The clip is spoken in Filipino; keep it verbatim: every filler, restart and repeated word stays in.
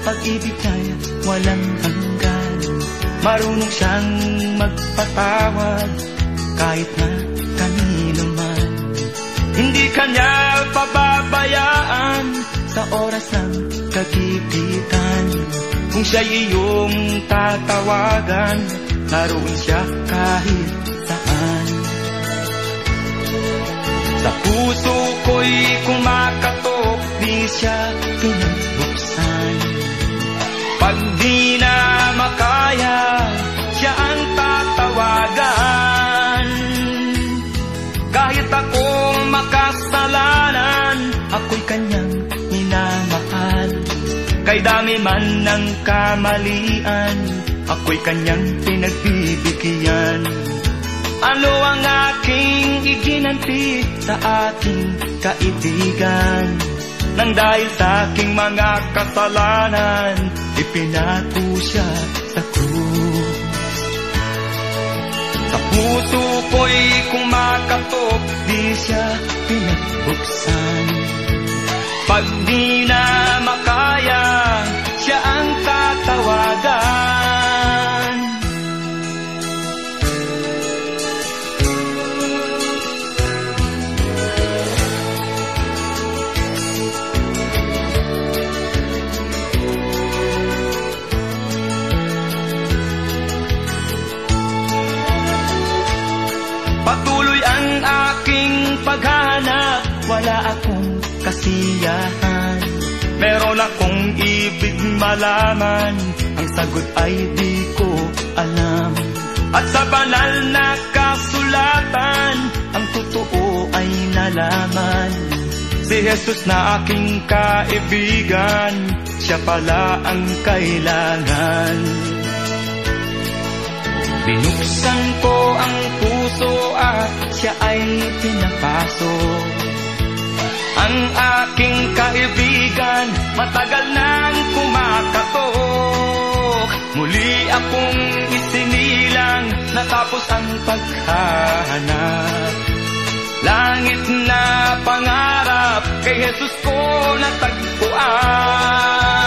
pag-ibig ay walang hanggan. Marunong siyang magpatawad kahit na kanino man. Hindi kanya pababayaan sa oras ng kagipitan. Kung siya'y iyong tatawagan, naroon siya kahit saan. Sa puso ko'y kumakatok, di siya pinabuksan. Pag di na makaya, siya ang tatawagan. Kahit ako makasalanan, ako'y kanyang minamahal. Kay dami man ng kamalian, ako'y kanyang pinagbibigyan. Ano ang aking iginanti sa aking kaibigan? Nang dahil sa aking mga kasalanan, ipinato siya sa krus. Sa puso ko'y kumakatok, di siya pinagbuksan. Pag di na makaya, siya ang tatawagan. Patuloy ang aking paghanap, wala akong kasiyahan. Meron akong ibig malaman, ang sagot ay di ko alam. At sa banal na kasulatan, ang totoo ay nalaman. Si Jesus na aking kaibigan, siya pala ang kailangan. Binuksan ko ang puso at siya ay pinapasok. Ang aking kaibigan, matagal nang kumakatok. Muli akong isinilang, natapos ang paghahanap. Langit na pangarap, kay Jesus ko natagpuan.